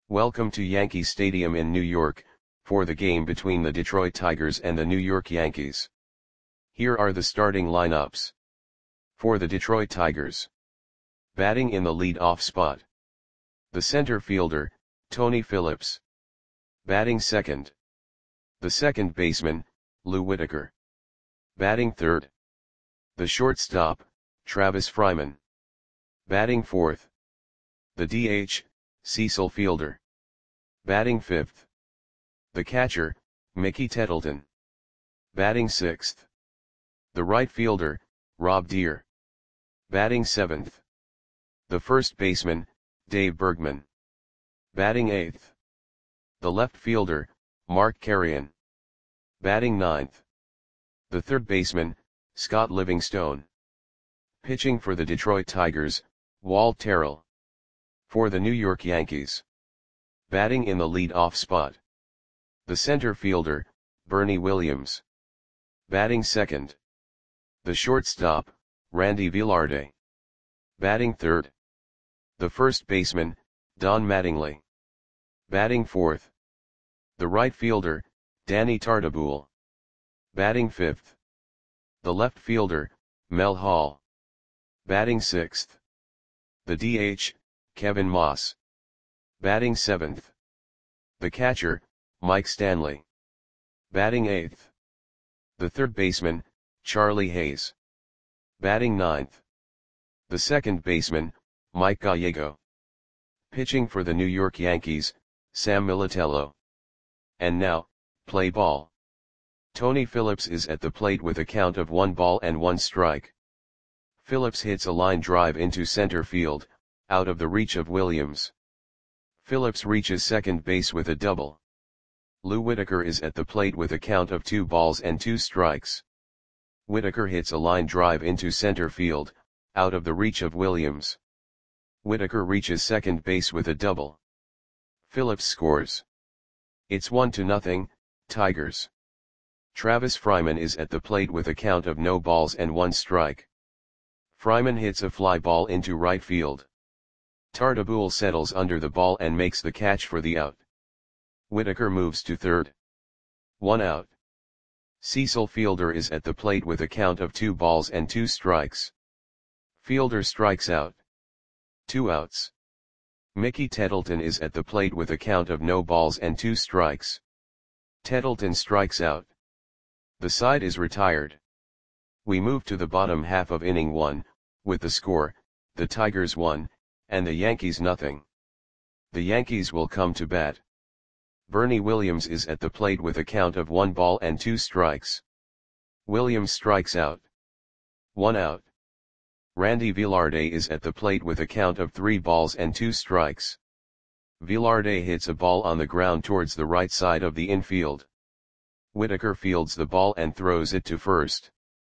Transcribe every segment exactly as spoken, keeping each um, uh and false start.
Welcome to Yankee Stadium in New York, for the game between the Detroit Tigers and the New York Yankees. Here are the starting lineups. For the Detroit Tigers. Batting in the lead-off spot. The center fielder, Tony Phillips. Batting second. The second baseman, Lou Whitaker. Batting third. The shortstop, Travis Fryman. Batting fourth. The D H, Cecil Fielder. Batting fifth. The catcher, Mickey Tettleton. Batting sixth. The right fielder, Rob Deer. Batting seventh. The first baseman, Dave Bergman. Batting eighth. The left fielder, Mark Carreon. Batting ninth. The third baseman, Scott Livingstone. Pitching for the Detroit Tigers, Walt Terrell. For the New York Yankees. Batting in the lead-off spot. The center fielder, Bernie Williams. Batting second. The shortstop, Randy Velarde. Batting third. The first baseman, Don Mattingly. Batting fourth. The right fielder, Danny Tartabull. Batting fifth. The left fielder, Mel Hall. Batting sixth. The D H, Kevin Moss. Batting seventh. The catcher, Mike Stanley. Batting eighth. The third baseman, Charlie Hayes. Batting ninth. The second baseman, Mike Gallego. Pitching for the New York Yankees, Sam Militello. And now, play ball. Tony Phillips is at the plate with a count of one ball and one strike. Phillips hits a line drive into center field, out of the reach of Williams. Phillips reaches second base with a double. Lou Whitaker is at the plate with a count of two balls and two strikes. Whitaker hits a line drive into center field, out of the reach of Williams. Whitaker reaches second base with a double. Phillips scores. It's one to nothing, Tigers. Travis Fryman is at the plate with a count of no balls and one strike. Fryman hits a fly ball into right field. Tartabull settles under the ball and makes the catch for the out. Whitaker moves to third. One out. Cecil Fielder is at the plate with a count of two balls and two strikes. Fielder strikes out. Two outs. Mickey Tettleton is at the plate with a count of no balls and two strikes. Tettleton strikes out. The side is retired. We move to the bottom half of inning one, with the score, the Tigers one, and the Yankees nothing. The Yankees will come to bat. Bernie Williams is at the plate with a count of one ball and two strikes. Williams strikes out. One out. Randy Velarde is at the plate with a count of three balls and two strikes. Velarde hits a ball on the ground towards the right side of the infield. Whitaker fields the ball and throws it to first.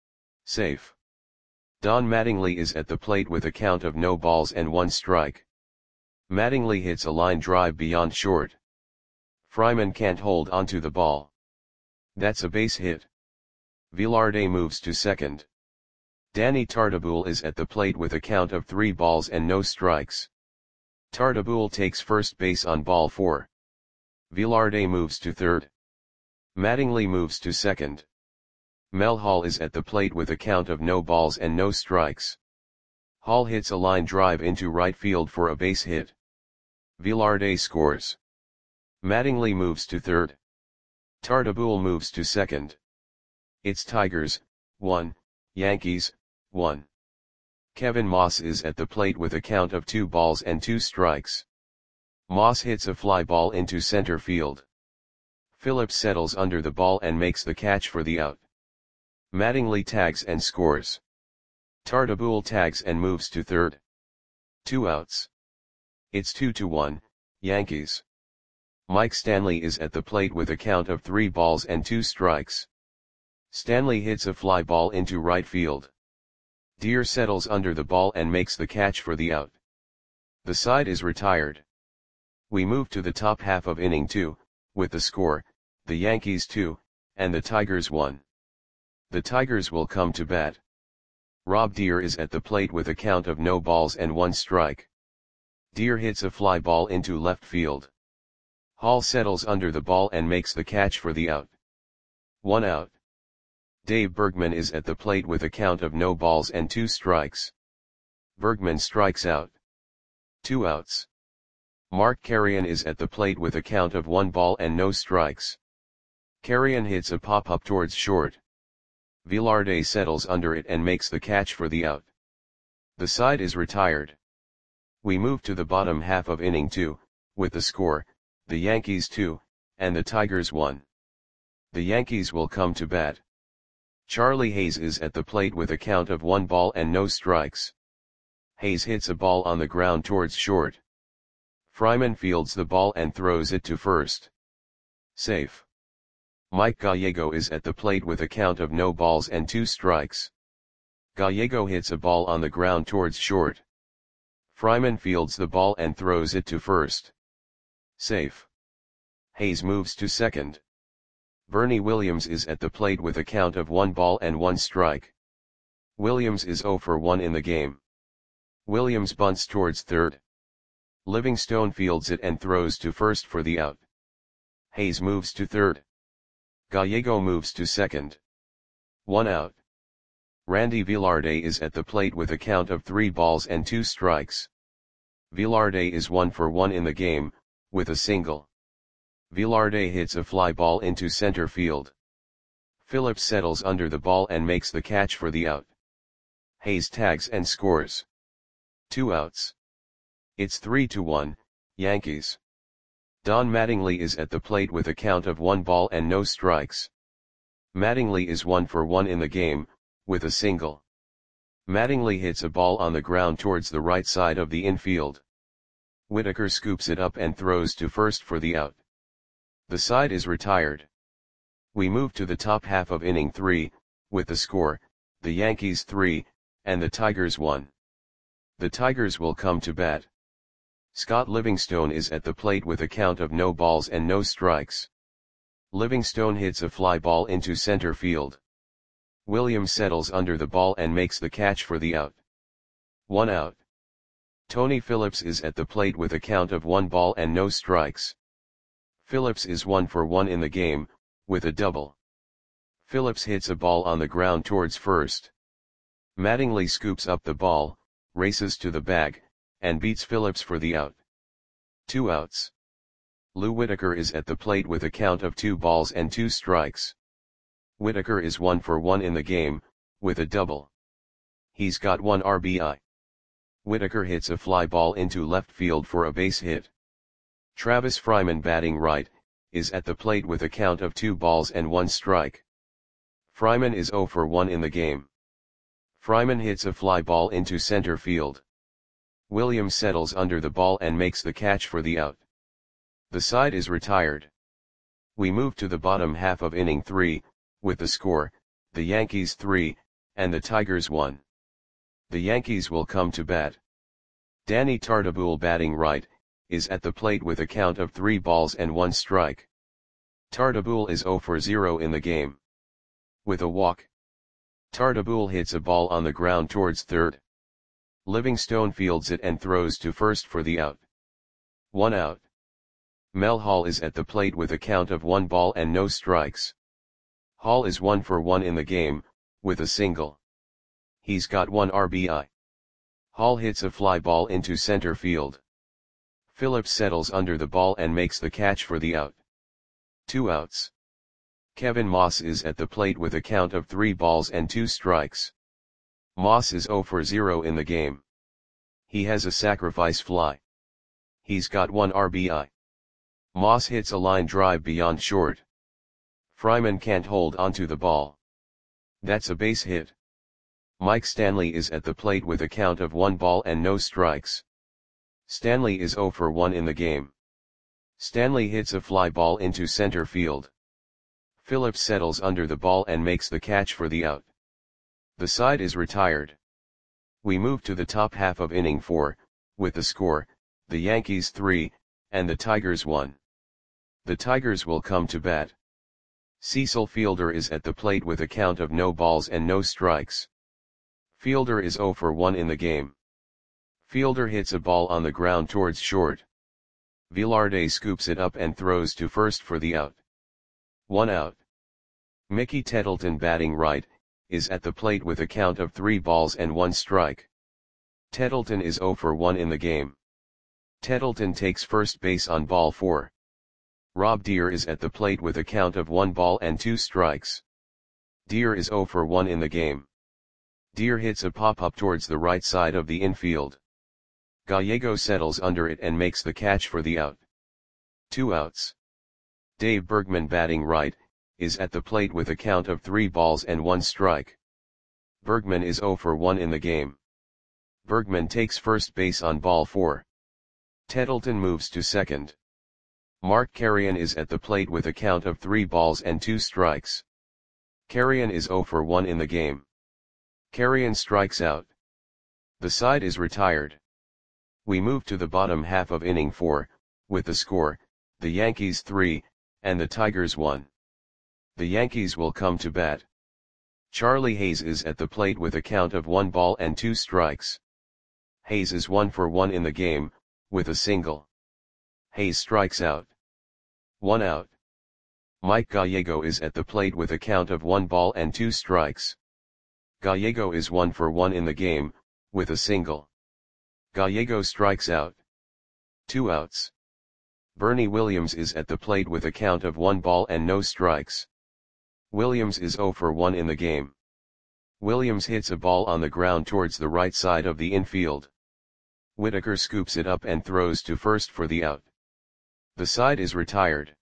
Safe. Don Mattingly is at the plate with a count of no balls and one strike. Mattingly hits a line drive beyond short. Fryman can't hold onto the ball. That's a base hit. Velarde moves to second. Danny Tartabull is at the plate with a count of three balls and no strikes. Tartabull takes first base on ball four. Velarde moves to third. Mattingly moves to second. Mel Hall is at the plate with a count of no balls and no strikes. Hall hits a line drive into right field for a base hit. Velarde scores. Mattingly moves to third. Tartabull moves to second. It's Tigers, one, Yankees, one. Kevin Moss is at the plate with a count of two balls and two strikes. Moss hits a fly ball into center field. Phillips settles under the ball and makes the catch for the out. Mattingly tags and scores. Tartabull tags and moves to third. Two outs. It's two to one, Yankees. Mike Stanley is at the plate with a count of three balls and two strikes. Stanley hits a fly ball into right field. Deer settles under the ball and makes the catch for the out. The side is retired. We move to the top half of inning two, with the score, the Yankees two, and the Tigers one. The Tigers will come to bat. Rob Deer is at the plate with a count of no balls and one strike. Deer hits a fly ball into left field. Hall settles under the ball and makes the catch for the out. One out. Dave Bergman is at the plate with a count of no balls and two strikes. Bergman strikes out. Two outs. Mark Carrion is at the plate with a count of one ball and no strikes. Carrion hits a pop-up towards short. Velarde settles under it and makes the catch for the out. The side is retired. We move to the bottom half of inning two, with the score, the Yankees two, and the Tigers one. The Yankees will come to bat. Charlie Hayes is at the plate with a count of one ball and no strikes. Hayes hits a ball on the ground towards short. Fryman fields the ball and throws it to first. Safe. Mike Gallego is at the plate with a count of no balls and two strikes. Gallego hits a ball on the ground towards short. Fryman fields the ball and throws it to first. Safe. Hayes moves to second. Bernie Williams is at the plate with a count of one ball and one strike. Williams is zero for one in the game. Williams bunts towards third. Livingstone fields it and throws to first for the out. Hayes moves to third. Gallego moves to second. One out. Randy Velarde is at the plate with a count of three balls and two strikes. Velarde is one for one in the game, with a single. Velarde hits a fly ball into center field. Phillips settles under the ball and makes the catch for the out. Hayes tags and scores. Two outs. It's three to one, Yankees. Don Mattingly is at the plate with a count of one ball and no strikes. Mattingly is one for one in the game, with a single. Mattingly hits a ball on the ground towards the right side of the infield. Whitaker scoops it up and throws to first for the out. The side is retired. We move to the top half of inning three, with the score, the Yankees three, and the Tigers one. The Tigers will come to bat. Scott Livingstone is at the plate with a count of no balls and no strikes. Livingstone hits a fly ball into center field. Williams settles under the ball and makes the catch for the out. One out. Tony Phillips is at the plate with a count of one ball and no strikes. Phillips is one for one in the game, with a double. Phillips hits a ball on the ground towards first. Mattingly scoops up the ball, races to the bag, and beats Phillips for the out. Two outs. Lou Whitaker is at the plate with a count of two balls and two strikes. Whitaker is one for one in the game, with a double. He's got one R B I. Whitaker hits a fly ball into left field for a base hit. Travis Fryman, batting right, is at the plate with a count of two balls and one strike. Fryman is zero for one in the game. Fryman hits a fly ball into center field. Williams settles under the ball and makes the catch for the out. The side is retired. We move to the bottom half of inning three, with the score, the Yankees three, and the Tigers one. The Yankees will come to bat. Danny Tartabull, batting right, is at the plate with a count of three balls and one strike. Tartabull is zero for zero in the game. With a walk. Tartabull hits a ball on the ground towards third. Livingstone fields it and throws to first for the out. One out. Mel Hall is at the plate with a count of one ball and no strikes. Hall is one for one in the game, with a single. He's got one R B I. Hall hits a fly ball into center field. Phillips settles under the ball and makes the catch for the out. Two outs. Kevin Moss is at the plate with a count of three balls and two strikes. Moss is zero for zero in the game. He has a sacrifice fly. He's got one R B I. Moss hits a line drive beyond short. Fryman can't hold onto the ball. That's a base hit. Mike Stanley is at the plate with a count of one ball and no strikes. Stanley is zero for one in the game. Stanley hits a fly ball into center field. Phillips settles under the ball and makes the catch for the out. The side is retired. We move to the top half of inning four, with the score, the Yankees three, and the Tigers one. The Tigers will come to bat. Cecil Fielder is at the plate with a count of no balls and no strikes. Fielder is zero for one in the game. Fielder hits a ball on the ground towards short. Velarde scoops it up and throws to first for the out. One out. Mickey Tettleton, batting right, is at the plate with a count of three balls and one strike. Tettleton is oh for one in the game. Tettleton takes first base on ball four. Rob Deer is at the plate with a count of one ball and two strikes. Deer is oh for one in the game. Deer hits a pop-up towards the right side of the infield. Gallego settles under it and makes the catch for the out. Two outs. Dave Bergman, batting right, is at the plate with a count of three balls and one strike. Bergman is oh for one in the game. Bergman takes first base on ball four. Tettleton moves to second. Mark Carrion is at the plate with a count of three balls and two strikes. Carrion is oh for one in the game. Carrion strikes out. The side is retired. We move to the bottom half of inning four, with the score, the Yankees three, and the Tigers one. The Yankees will come to bat. Charlie Hayes is at the plate with a count of one ball and two strikes. Hayes is one for one in the game, with a single. Hayes strikes out. One out. Mike Gallego is at the plate with a count of one ball and two strikes. Gallego is one for one in the game, with a single. Gallego strikes out. Two outs. Bernie Williams is at the plate with a count of one ball and no strikes. Williams is oh for one in the game. Williams hits a ball on the ground towards the right side of the infield. Whitaker scoops it up and throws to first for the out. The side is retired.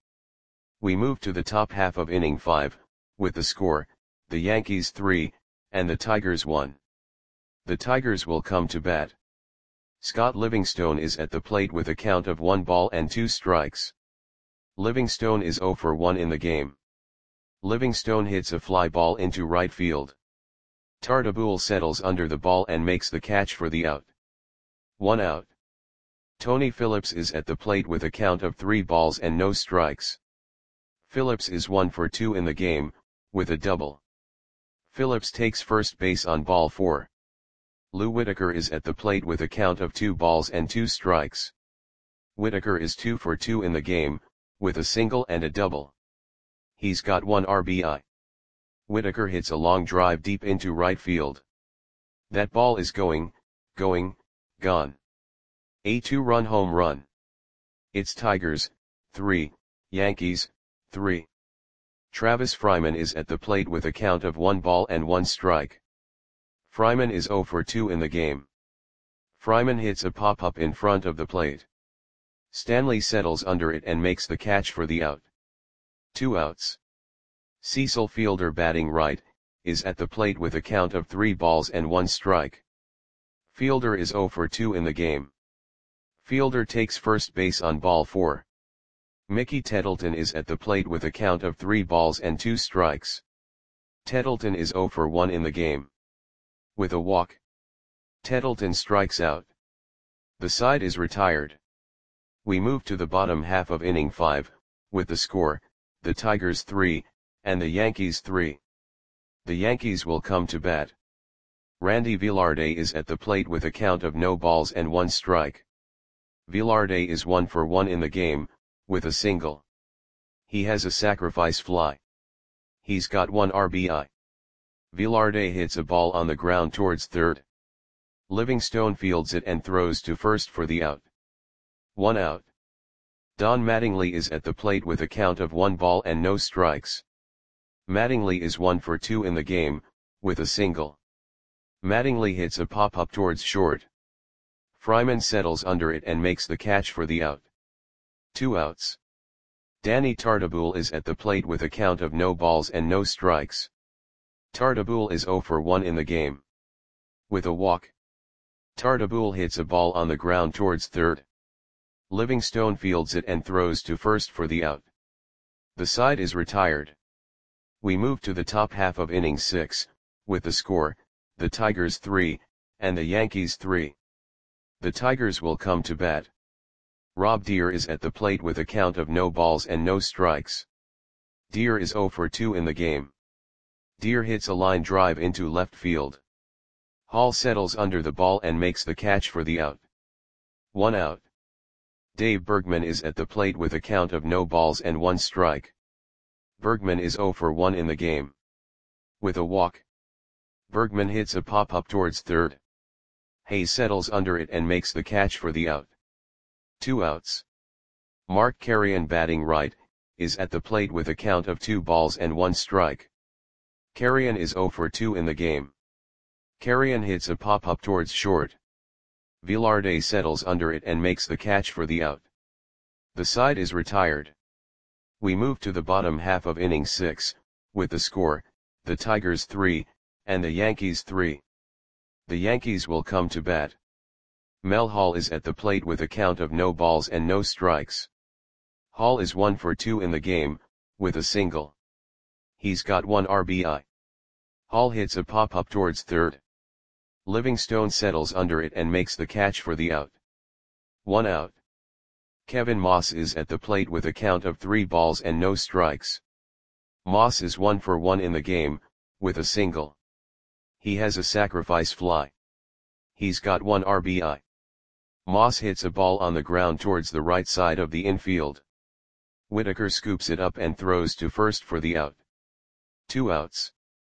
We move to the top half of inning five, with the score, the Yankees three, and the Tigers one. The Tigers will come to bat. Scott Livingstone is at the plate with a count of one ball and two strikes. Livingstone is oh for one in the game. Livingstone hits a fly ball into right field. Tartabull settles under the ball and makes the catch for the out. One out. Tony Phillips is at the plate with a count of three balls and no strikes. Phillips is one for two in the game, with a double. Phillips takes first base on ball four. Lou Whitaker is at the plate with a count of two balls and two strikes. Whitaker is two for two in the game, with a single and a double. He's got one R B I. Whitaker hits a long drive deep into right field. That ball is going, going, gone. A two-run home run. It's Tigers, three, Yankees, three. Travis Fryman is at the plate with a count of one ball and one strike. Fryman is oh for two in the game. Fryman hits a pop-up in front of the plate. Stanley settles under it and makes the catch for the out. Two outs. Cecil Fielder, batting right, is at the plate with a count of three balls and one strike. Fielder is oh for two in the game. Fielder takes first base on ball four. Mickey Tettleton is at the plate with a count of three balls and two strikes. Tettleton is oh for one in the game. With a walk, Tettleton strikes out. The side is retired. We move to the bottom half of inning five, with the score, the Tigers three, and the Yankees three. The Yankees will come to bat. Randy Velarde is at the plate with a count of no balls and one strike. Velarde is one for one in the game, with a single. He has a sacrifice fly. He's got one R B I. Velarde hits a ball on the ground towards third. Livingstone fields it and throws to first for the out. One out. Don Mattingly is at the plate with a count of one ball and no strikes. Mattingly is one for two in the game, with a single. Mattingly hits a pop-up towards short. Fryman settles under it and makes the catch for the out. Two outs. Danny Tartabull is at the plate with a count of no balls and no strikes. Tartabull is oh for one in the game. With a walk, Tartabull hits a ball on the ground towards third. Livingstone fields it and throws to first for the out. The side is retired. We move to the top half of inning six, with the score, the Tigers three, and the Yankees three. The Tigers will come to bat. Rob Deer is at the plate with a count of no balls and no strikes. Deer is oh for two in the game. Deer hits a line drive into left field. Hall settles under the ball and makes the catch for the out. One out. Dave Bergman is at the plate with a count of no balls and one strike. Bergman is zero for one in the game. With a walk, Bergman hits a pop-up towards third. Hayes settles under it and makes the catch for the out. Two outs. Mark Carrion, batting right, is at the plate with a count of two balls and one strike. Carrion is zero for two in the game. Carrion hits a pop-up towards short. Velarde settles under it and makes the catch for the out. The side is retired. We move to the bottom half of inning six, with the score, the Tigers three, and the Yankees three. The Yankees will come to bat. Mel Hall is at the plate with a count of no balls and no strikes. Hall is one for two in the game, with a single. He's got one R B I. Hall hits a pop-up towards third. Livingstone settles under it and makes the catch for the out. One out. Kevin Moss is at the plate with a count of three balls and no strikes. Moss is one for one in the game, with a single. He has a sacrifice fly. He's got one R B I. Moss hits a ball on the ground towards the right side of the infield. Whitaker scoops it up and throws to first for the out. Two outs.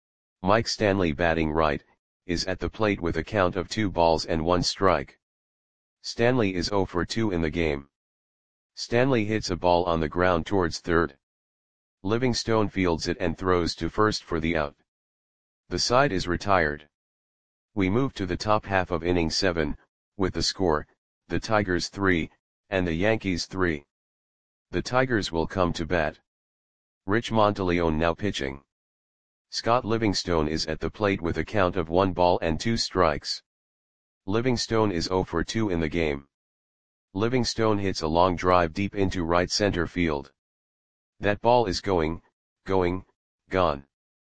Mike Stanley, batting right, is at the plate with a count of two balls and one strike. Stanley is zero for two in the game. Stanley hits a ball on the ground towards third. Livingstone fields it and throws to first for the out. The side is retired. We move to the top half of inning seven, with the score, the Tigers three, and the Yankees three. The Tigers will come to bat. Rich Monteleone now pitching. Scott Livingstone is at the plate with a count of one ball and two strikes. Livingstone is zero for two in the game. Livingstone hits a long drive deep into right center field. That ball is going, going, gone.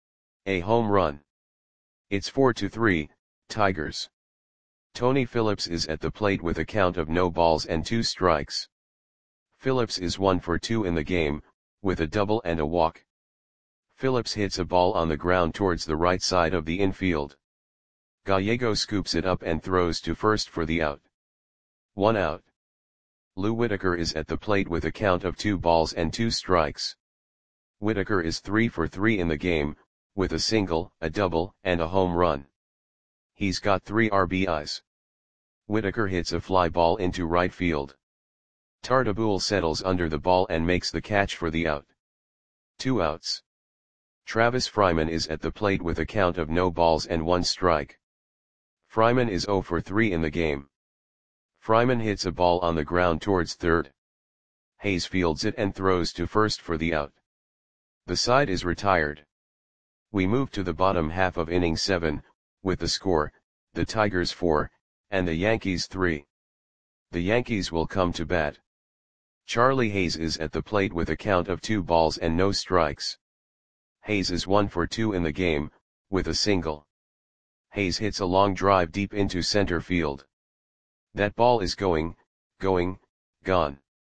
A home run. It's four to three, Tigers. Tony Phillips is at the plate with a count of no balls and two strikes. Phillips is one for two in the game, with a double and a walk. Phillips hits a ball on the ground towards the right side of the infield. Gallego scoops it up and throws to first for the out. One out. Lou Whitaker is at the plate with a count of two balls and two strikes. Whitaker is three for three in the game, with a single, a double, and a home run. He's got three R B Is. Whitaker hits a fly ball into right field. Tartabull settles under the ball and makes the catch for the out. Two outs. Travis Fryman is at the plate with a count of no balls and one strike. Fryman is zero for three in the game. Fryman hits a ball on the ground towards third. Hayes fields it and throws to first for the out. The side is retired. We move to the bottom half of inning seven, with the score, the Tigers four, and the Yankees three. The Yankees will come to bat. Charlie Hayes is at the plate with a count of two balls and no strikes. Hayes is one for two in the game, with a single. Hayes hits a long drive deep into center field. That ball is going, going, gone.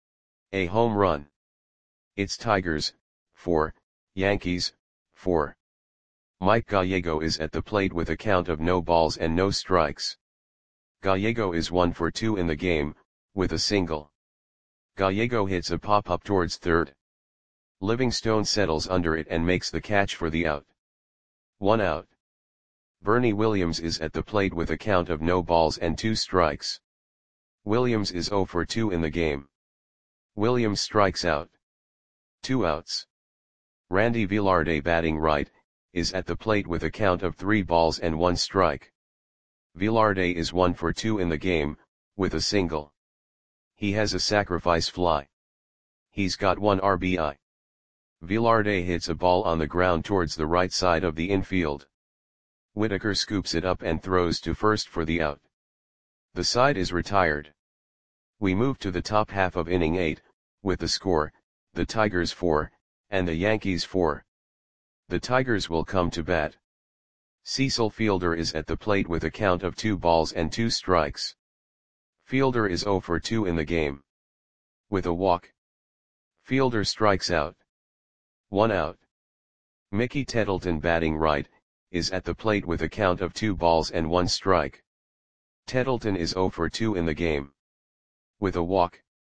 A home run. It's Tigers, four, Yankees, four. Mike Gallego is at the plate with a count of no balls and no strikes. Gallego is one for two in the game, with a single. Gallego hits a pop-up towards third. Livingstone settles under it and makes the catch for the out. One out. Bernie Williams is at the plate with a count of no balls and two strikes. Williams is zero for two in the game. Williams strikes out. Two outs. Randy Velarde, batting right, is at the plate with a count of three balls and one strike. Velarde is one for two in the game, with a single. He has a sacrifice fly. He's got one R B I. Velarde hits a ball on the ground towards the right side of the infield. Whitaker scoops it up and throws to first for the out. The side is retired. We move to the top half of inning eight, with the score, the Tigers four, and the Yankees four. The Tigers will come to bat. Cecil Fielder is at the plate with a count of two balls and two strikes. Fielder is zero for two in the game. With a walk, Fielder strikes out. One out. Mickey Tettleton, batting right, is at the plate with a count of two balls and one strike. Tettleton is zero for two in the game. With a walk,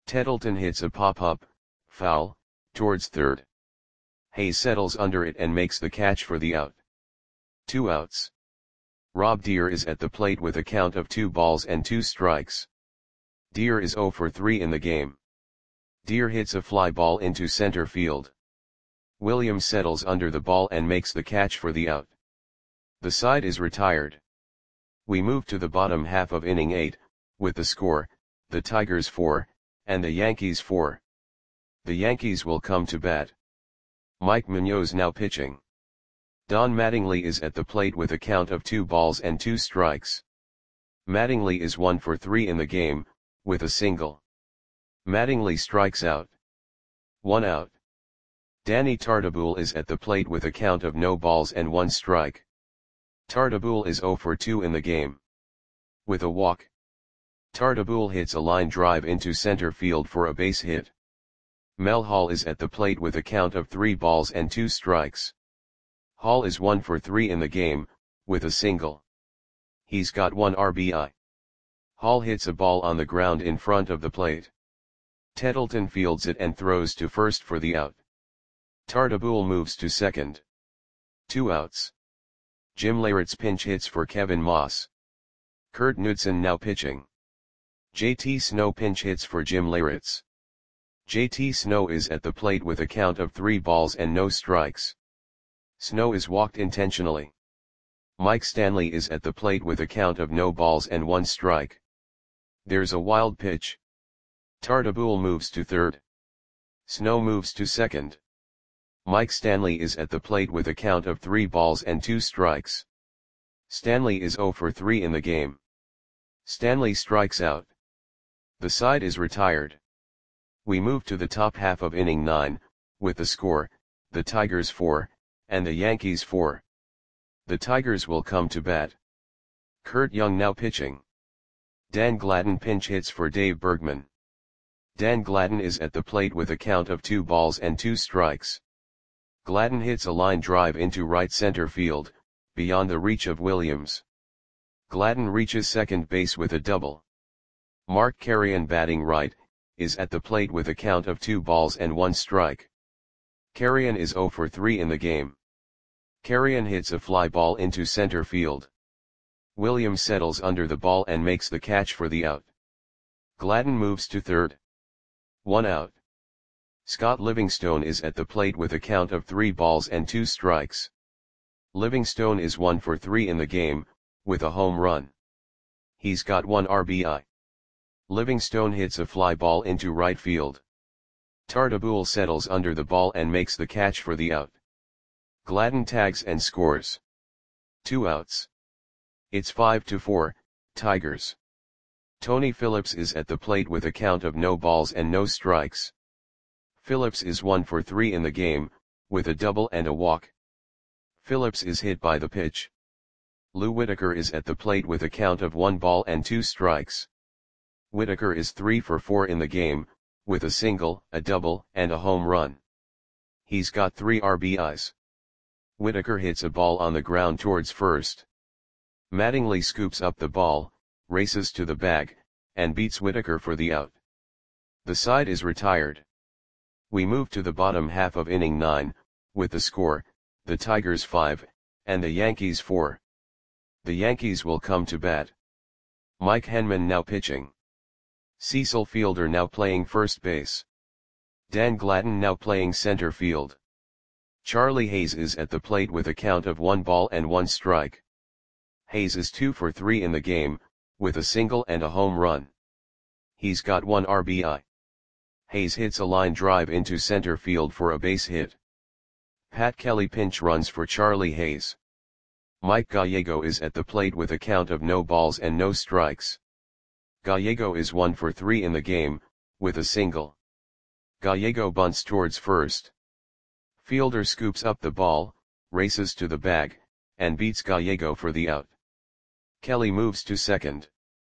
Tettleton hits a pop-up, foul, towards third. Hayes settles under it and makes the catch for the out. Two outs. Rob Deere is at the plate with a count of two balls and two strikes. Deere is oh for three in the game. Deere hits a fly ball into center field. Williams settles under the ball and makes the catch for the out. The side is retired. We move to the bottom half of inning eight, with the score, the Tigers four, and the Yankees four. The Yankees will come to bat. Mike Munoz now pitching. Don Mattingly is at the plate with a count of two balls and two strikes. Mattingly is one for three in the game, with a single. Mattingly strikes out. One out. Danny Tartabull is at the plate with a count of no balls and one strike. Tartabull is oh for two in the game. With a walk. Tartabull hits a line drive into center field for a base hit. Mel Hall is at the plate with a count of three balls and two strikes. Hall is one for three in the game, with a single. He's got one R B I. Hall hits a ball on the ground in front of the plate. Tettleton fields it and throws to first for the out. Tartabull moves to second. Two outs. Jim Leyritz pinch hits for Kevin Moss. Kurt Knudsen now pitching. J T Snow pinch hits for Jim Leyritz. J T Snow is at the plate with a count of three balls and no strikes. Snow is walked intentionally. Mike Stanley is at the plate with a count of no balls and one strike. There's a wild pitch. Tartabull moves to third. Snow moves to second. Mike Stanley is at the plate with a count of three balls and two strikes. Stanley is oh for three in the game. Stanley strikes out. The side is retired. We move to the top half of inning nine, with the score, the Tigers four, and the Yankees four. The Tigers will come to bat. Kurt Young now pitching. Dan Gladden pinch hits for Dave Bergman. Dan Gladden is at the plate with a count of two balls and two strikes. Gladden hits a line drive into right center field, beyond the reach of Williams. Gladden reaches second base with a double. Mark Carrion batting right, is at the plate with a count of two balls and one strike. Carrion is oh for three in the game. Carrion hits a fly ball into center field. Williams settles under the ball and makes the catch for the out. Gladden moves to third. One out. Scott Livingstone is at the plate with a count of three balls and two strikes. Livingstone is one for three in the game, with a home run. He's got one R B I. Livingstone hits a fly ball into right field. Tartabull settles under the ball and makes the catch for the out. Gladden tags and scores. Two outs. It's five to four, Tigers. Tony Phillips is at the plate with a count of no balls and no strikes. Phillips is one for three in the game, with a double and a walk. Phillips is hit by the pitch. Lou Whitaker is at the plate with a count of one ball and two strikes. Whitaker is three for four in the game, with a single, a double, and a home run. He's got three R B Is. Whitaker hits a ball on the ground towards first. Mattingly scoops up the ball, races to the bag, and beats Whitaker for the out. The side is retired. We move to the bottom half of inning nine, with the score, the Tigers five, and the Yankees four. The Yankees will come to bat. Mike Henman now pitching. Cecil Fielder now playing first base. Dan Gladden now playing center field. Charlie Hayes is at the plate with a count of one ball and one strike. Hayes is two for three in the game, with a single and a home run. He's got one R B I. Hayes hits a line drive into center field for a base hit. Pat Kelly pinch runs for Charlie Hayes. Mike Gallego is at the plate with a count of no balls and no strikes. Gallego is one for three in the game, with a single. Gallego bunts towards first. Fielder scoops up the ball, races to the bag, and beats Gallego for the out. Kelly moves to second.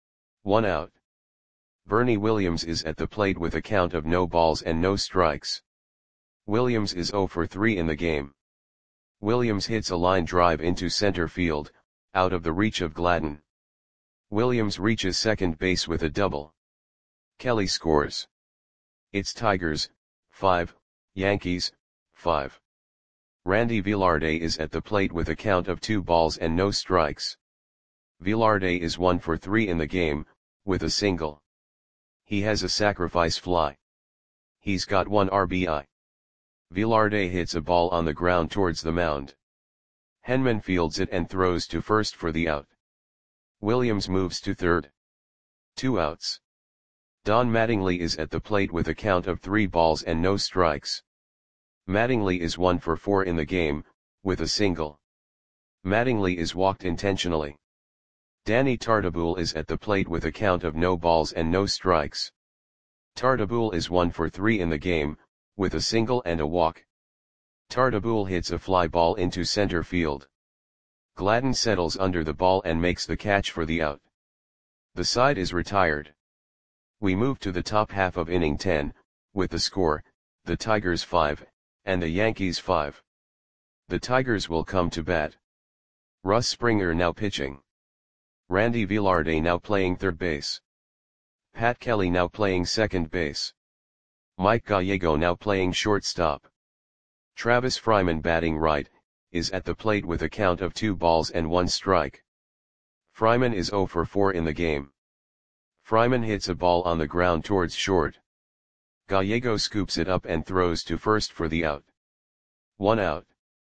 One out. Bernie Williams is at the plate with a count of no balls and no strikes. Williams is oh for three in the game. Williams hits a line drive into center field, out of the reach of Gladden. Williams reaches second base with a double. Kelly scores. It's Tigers, five, Yankees, five. Randy Velarde is at the plate with a count of two balls and no strikes. Velarde is one for three in the game, with a single. He has a sacrifice fly. He's got one R B I. Velarde hits a ball on the ground towards the mound. Henman fields it and throws to first for the out. Williams moves to third. Two outs. Don Mattingly is at the plate with a count of three balls and no strikes. Mattingly is one for four in the game, with a single. Mattingly is walked intentionally. Danny Tartabull is at the plate with a count of no balls and no strikes. Tartabull is one for three in the game, with a single and a walk. Tartabull hits a fly ball into center field. Gladden settles under the ball and makes the catch for the out. The side is retired. We move to the top half of inning ten, with the score, the Tigers five, and the Yankees five. The Tigers will come to bat. Russ Springer now pitching. Randy Velarde now playing third base. Pat Kelly now playing second base. Mike Gallego now playing shortstop. Travis Fryman batting right, is at the plate with a count of two balls and one strike. Fryman is zero for four in the game. Fryman hits a ball on the ground towards short. Gallego scoops it up and throws to first for the out. One out.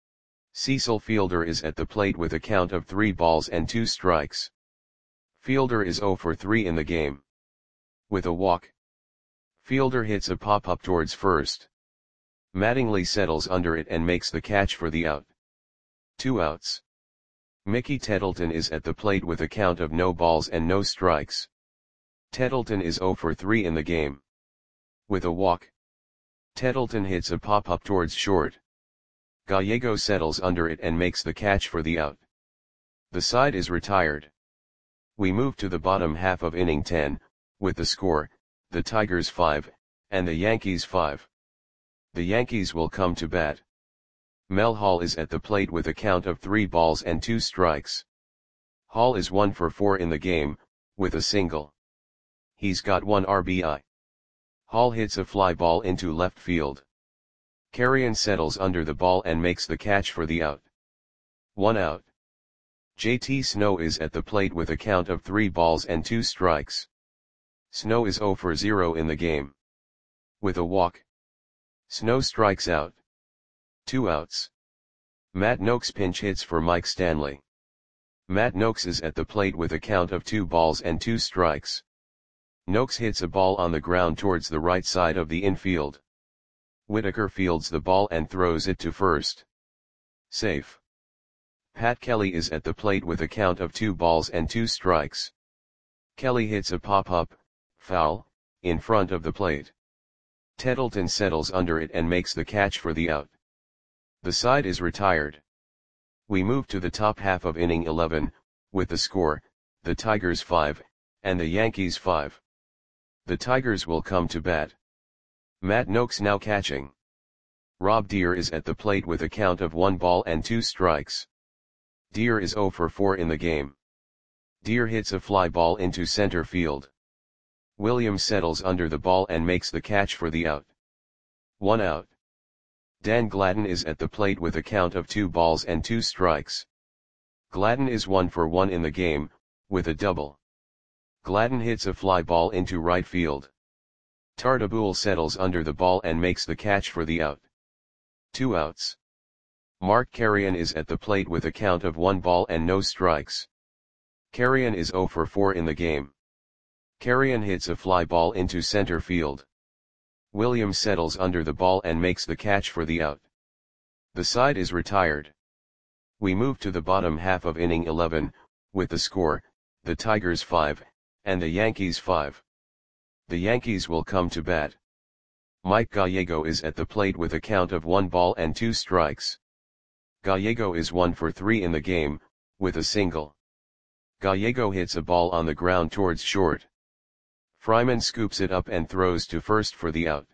Cecil Fielder is at the plate with a count of three balls and two strikes. Fielder is zero for three in the game. With a walk. Fielder hits a pop-up towards first. Mattingly settles under it and makes the catch for the out. Two outs. Mickey Tettleton is at the plate with a count of no balls and no strikes. Tettleton is zero for three in the game. With a walk. Tettleton hits a pop-up towards short. Gallego settles under it and makes the catch for the out. The side is retired. We move to the bottom half of inning ten, with the score, the Tigers five, and the Yankees five. The Yankees will come to bat. Mel Hall is at the plate with a count of three balls and two strikes. Hall is one for four in the game, with a single. He's got one R B I. Hall hits a fly ball into left field. Carrion settles under the ball and makes the catch for the out. One out. J T Snow is at the plate with a count of three balls and two strikes. Snow is zero for zero in the game. With a walk. Snow strikes out. Two outs. Matt Noakes pinch hits for Mike Stanley. Matt Noakes is at the plate with a count of two balls and two strikes. Noakes hits a ball on the ground towards the right side of the infield. Whitaker fields the ball and throws it to first. Safe. Pat Kelly is at the plate with a count of two balls and two strikes. Kelly hits a pop-up, foul, in front of the plate. Tettleton settles under it and makes the catch for the out. The side is retired. We move to the top half of inning eleven, with the score, the Tigers five, and the Yankees five. The Tigers will come to bat. Matt Noakes now catching. Rob Deere is at the plate with a count of one ball and two strikes. Deere is zero for four in the game. Deere hits a fly ball into center field. Williams settles under the ball and makes the catch for the out. One out. Dan Gladden is at the plate with a count of two balls and two strikes. Gladden is one for one in the game, with a double. Gladden hits a fly ball into right field. Tartabull settles under the ball and makes the catch for the out. Two outs. Mark Carrion is at the plate with a count of one ball and no strikes. Carrion is zero for four in the game. Carrion hits a fly ball into center field. Williams settles under the ball and makes the catch for the out. The side is retired. We move to the bottom half of inning eleven, with the score, the Tigers five, and the Yankees five. The Yankees will come to bat. Mike Gallego is at the plate with a count of one ball and two strikes. Gallego is one for three in the game, with a single. Gallego hits a ball on the ground towards short. Fryman scoops it up and throws to first for the out.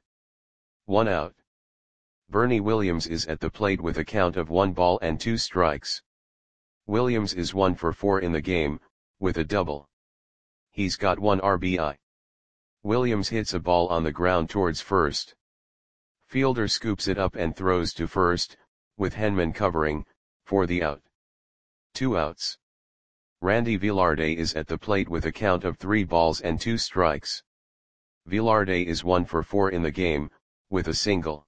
One out. Bernie Williams is at the plate with a count of one ball and two strikes. Williams is one for four in the game, with a double. He's got one R B I. Williams hits a ball on the ground towards first. Fielder scoops it up and throws to first, with Henman covering, for the out. Two outs. Randy Velarde is at the plate with a count of three balls and two strikes. Velarde is one for four in the game, with a single.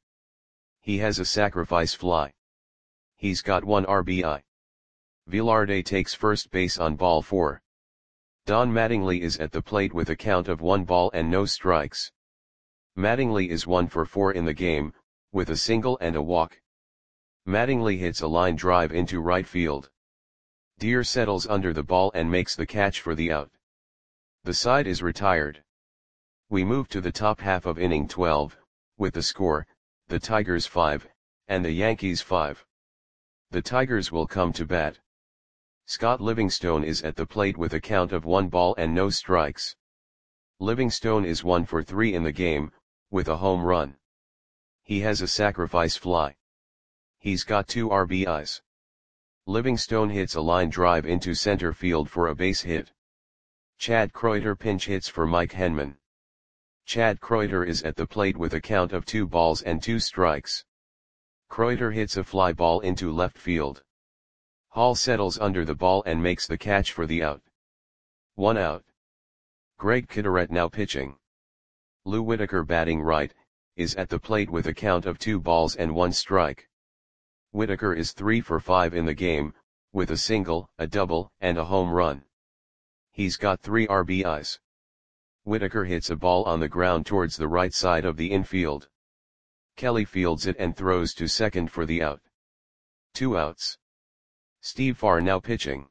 He has a sacrifice fly. He's got one R B I. Velarde takes first base on ball four. Don Mattingly is at the plate with a count of one ball and no strikes. Mattingly is one for four in the game, with a single and a walk. Mattingly hits a line drive into right field. Deer settles under the ball and makes the catch for the out. The side is retired. We move to the top half of inning twelve, with the score, the Tigers five, and the Yankees five. The Tigers will come to bat. Scott Livingstone is at the plate with a count of one ball and no strikes. Livingstone is one for three in the game, with a home run. He has a sacrifice fly. He's got two R B Is. Livingstone hits a line drive into center field for a base hit. Chad Kreuter pinch hits for Mike Henman. Chad Kreuter is at the plate with a count of two balls and two strikes. Kreuter hits a fly ball into left field. Hall settles under the ball and makes the catch for the out. One out. Greg Kidderette now pitching. Lou Whitaker batting right, is at the plate with a count of two balls and one strike. Whitaker is three for five in the game, with a single, a double, and a home run. He's got three R B Is. Whitaker hits a ball on the ground towards the right side of the infield. Kelly fields it and throws to second for the out. Two outs. Steve Farr now pitching.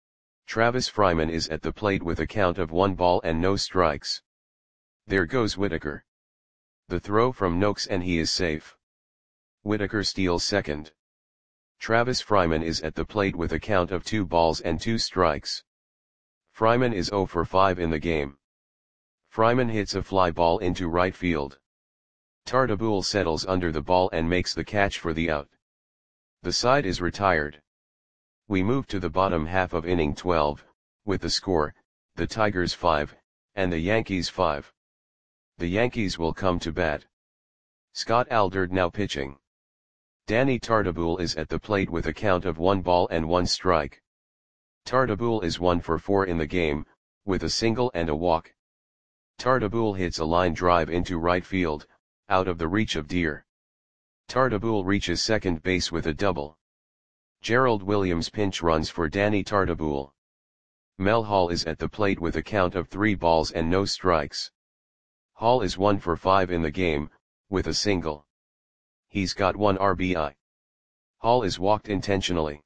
Travis Fryman is at the plate with a count of one ball and no strikes. There goes Whitaker. The throw from Noakes and he is safe. Whitaker steals second. Travis Fryman is at the plate with a count of two balls and two strikes. Fryman is zero for five in the game. Fryman hits a fly ball into right field. Tartabull settles under the ball and makes the catch for the out. The side is retired. We move to the bottom half of inning twelve, with the score, the Tigers five, and the Yankees five. The Yankees will come to bat. Scott Aldred now pitching. Danny Tartabull is at the plate with a count of one ball and one strike. Tartabull is one for four in the game, with a single and a walk. Tartabull hits a line drive into right field, out of the reach of Deer. Tartabull reaches second base with a double. Gerald Williams pinch runs for Danny Tartabull. Mel Hall is at the plate with a count of three balls and no strikes. Hall is one for five in the game, with a single. He's got one R B I. Hall is walked intentionally.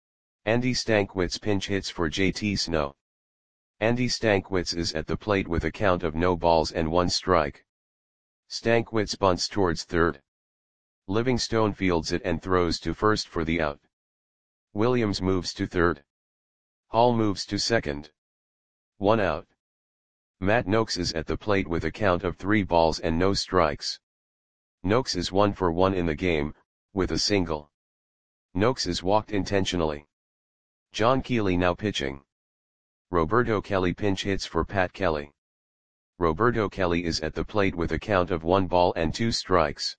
Andy Stankwitz pinch hits for J T Snow. Andy Stankwitz is at the plate with a count of no balls and one strike. Stankwitz bunts towards third. Livingstone fields it and throws to first for the out. Williams moves to third. Hall moves to second. One out. Matt Noakes is at the plate with a count of three balls and no strikes. Noakes is one for one in the game, with a single. Noakes is walked intentionally. John Keeley now pitching. Roberto Kelly pinch hits for Pat Kelly. Roberto Kelly is at the plate with a count of one ball and two strikes.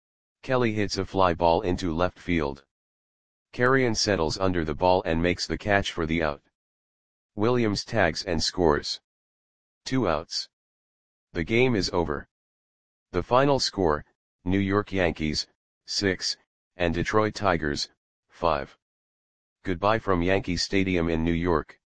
Kelly hits a fly ball into left field. Carrion settles under the ball and makes the catch for the out. Williams tags and scores. Two outs. The game is over. The final score, New York Yankees, six, and Detroit Tigers, five. Goodbye from Yankee Stadium in New York.